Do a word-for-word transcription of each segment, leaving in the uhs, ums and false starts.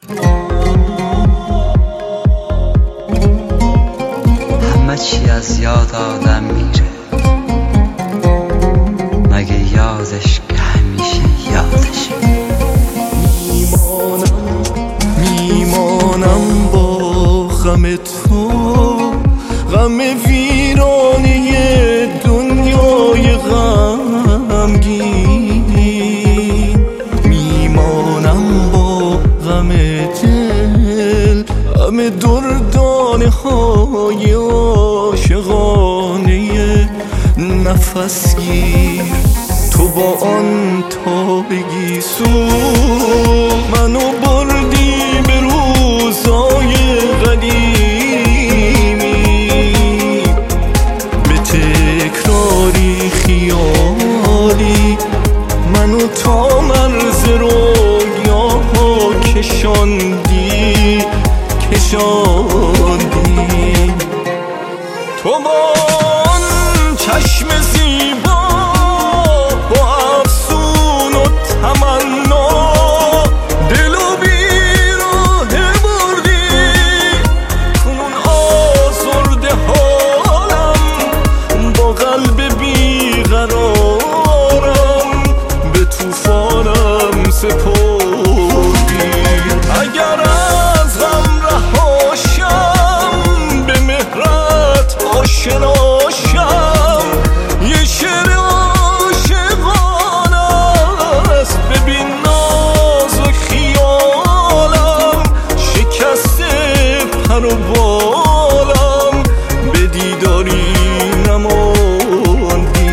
همه چی از یاد آدم میره، مگه یادش که همیشه یادش میمانم میمانم با غم تو، غم ویرانه دنیای غمگین. میمانم با غم دل، غم دردانه های عاشقانه نفس گیر. تو با آن تابگی سو منو بردی به روزای قدیمی، به تکراری خیالی منو تا مرز رویاها کشاندی کشاندی. تو با آن چشم زیبا با افسون و تمنا دلو بیراه بردی. کنون آزرده حالم با قلب بیقرارم به طوفانم سپردی. اگر از غم رهاشم به مهرت آشناشم، یه شعر عاشقانه است. ببین ناز و خیالم شکسته پر و بالم، به دیداری نماندی.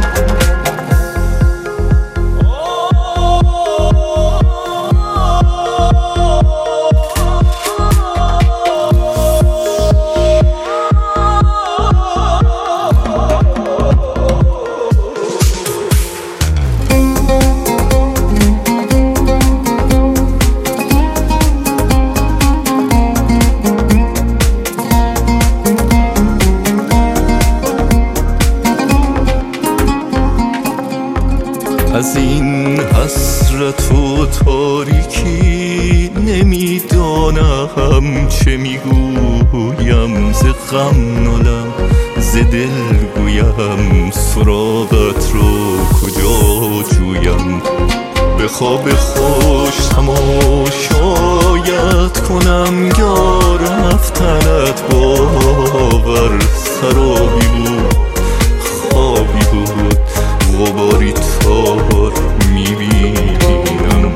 از این حسرت و تاریکی نمیدانم چه میگویم. ز غم نالم ز دل گویم، سراغت رو کجا جویم. به خواب خوش تماشایت کنم یا رفتنت باور سرابی بود خوابی بود. غباری تار میبینم.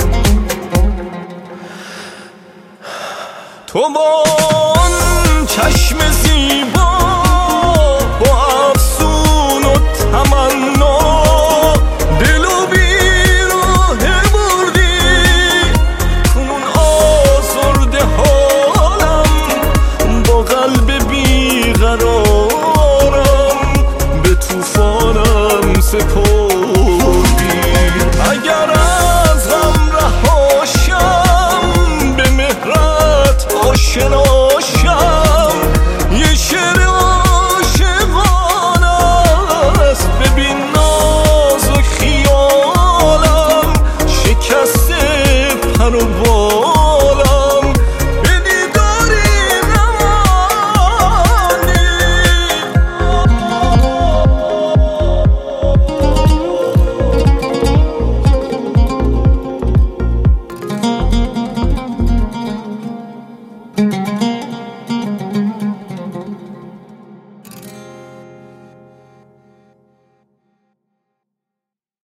تو با آن چشم زیبا با افسون و تمنا دلو بیراه بردی. کنون آزرده حالم با قلب بیقرارم به طوفانم سپردی. اگر از غم رهاشم به مهرت آشناشم، یه شعر عاشقانه است. ببین ناز و خیالم شکسته پر و بال